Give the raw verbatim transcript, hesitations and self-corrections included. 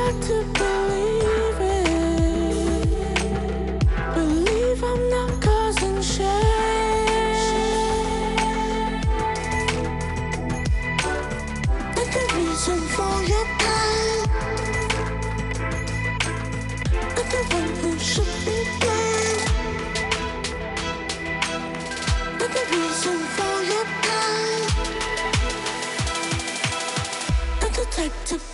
hard to believe it. Believe I'm not causing shame. Like the reason for your pain. Like the one who should be blamed. Like the reason for your pain. Like the type to